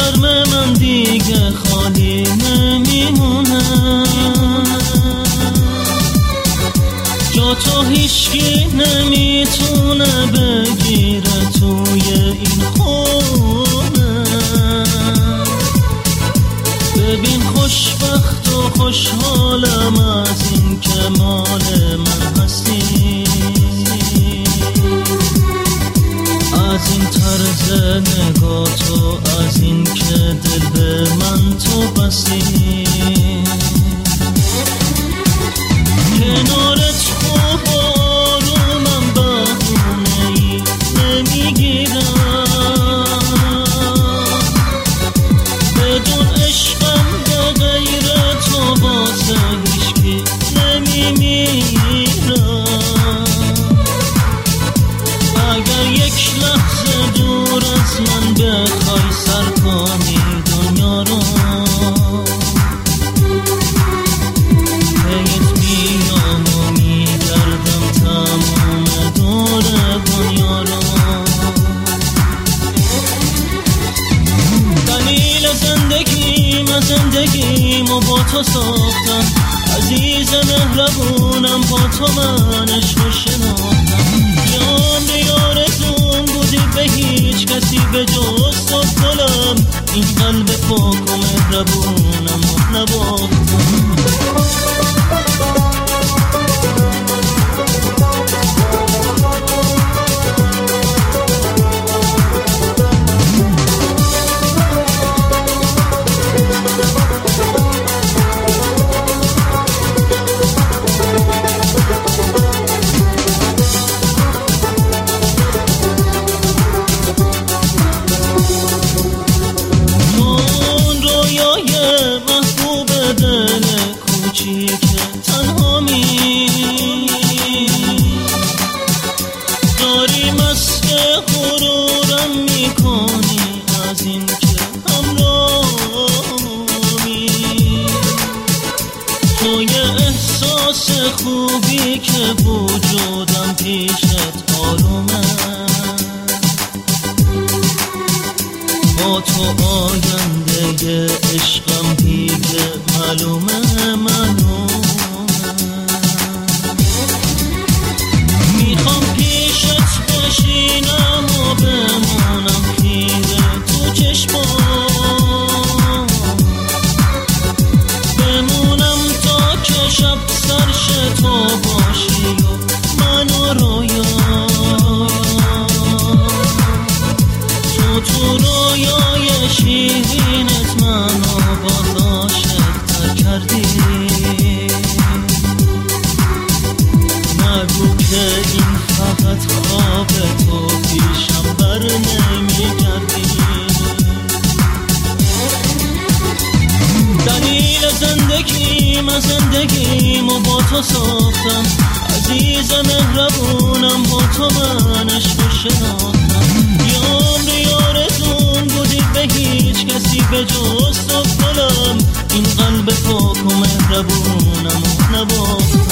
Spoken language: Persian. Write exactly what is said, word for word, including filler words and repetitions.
شرم من دیگه خالی نمیمونه، جا تو هیچکی نمیتونه بگیره توی این خونه. ببین خوشبخت و خوشحالم از این که مال من هستی، از این طرز نگاه تو، از این که دل به من تو بستی. کنارت خوب و آرومم بهونه ای نمیگیرم، بدون عشقم به غیر تو واسه هیچکی نمیمیرم. اگر یک لحظه دور از من بخوای سر کنی دنیا رو، پیت میام و میگردم تمام دور دنیا رو. دلیل زندگیم از زندگیم و با تو ساختم، عزیز مهربونم با تو من عشق و شناختم. یه آرزوم بودی به هیچ کسی به جز تو دلم، این قلب پاک و مهربونم و نباختم. تنها می داری مسک غرورم میکنی، از این که همراهی تو یه احساس خوبی که وجودم پیشت آرومه، با تو آینده عشقم دیگه معلومه معلومه. میخوام پیشت بشینم و بمونم خیره تو چشمام، بمونم تا که شب سرش تو باشی و منو رویا، تو تو رویای شیرینت منو باز عاشق‌تر کردی. نگو که این فقط خواب تو پیشم بر نمیگردی. دلیل زندگیم از زندگیم و با تو ساختم، عزیز مهربونم با تو من عشق و شناختم. یه عمری آرزوم بودی به هیچ کسی به جز تو دلم، این قلب پاک و مهربونم و نباختم.